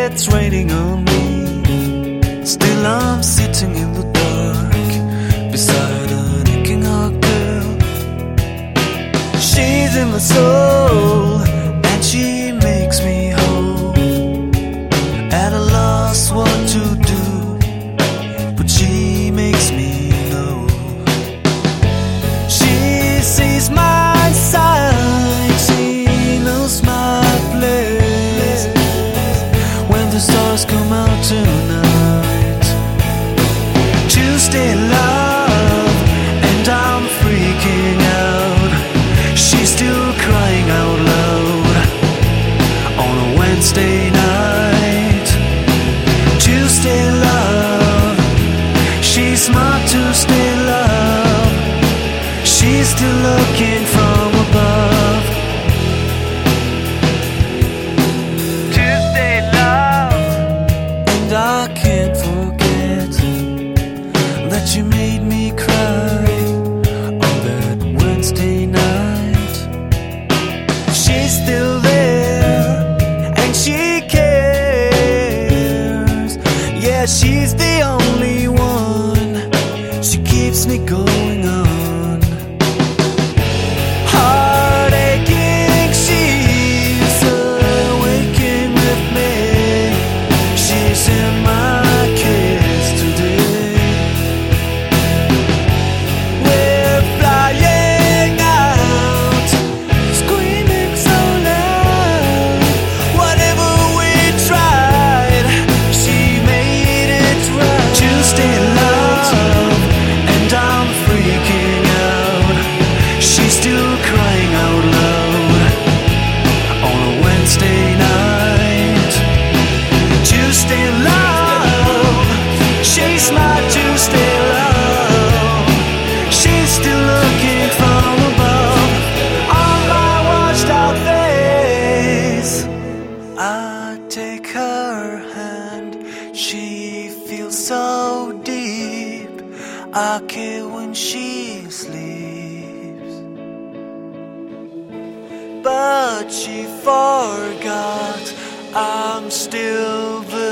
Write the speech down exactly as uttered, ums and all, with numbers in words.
it's raining on me. Still I'm sitting in the dark beside an aching heart girl. She's in my soul and she makes me whole. At a loss what to do, but she makes me know. She sees my sight, she knows my place. When the stars come out tonight, Tuesday love, and I'm freaking out. She's still crying out loud on a Wednesday night. Tuesday love, she's my Tuesday love. She's still looking from above. Tuesday love, and I can't forget that you made me cry on that Wednesday night. She's still there and she cares. Yeah, she's the only one. She keeps me going on. Heartaching, she's awaking with me. She's in my kiss today. We're flying out, screaming so loud. Whatever we tried, she made it right. Tuesday love, and I'm freaking out. She's still crying out loud on a Wednesday night. Tuesday love, she's my Tuesday love. She's still looking from above on my washed out face. I take her hand, she feels so deep. I care when she sleeps, but she forgot I'm still there.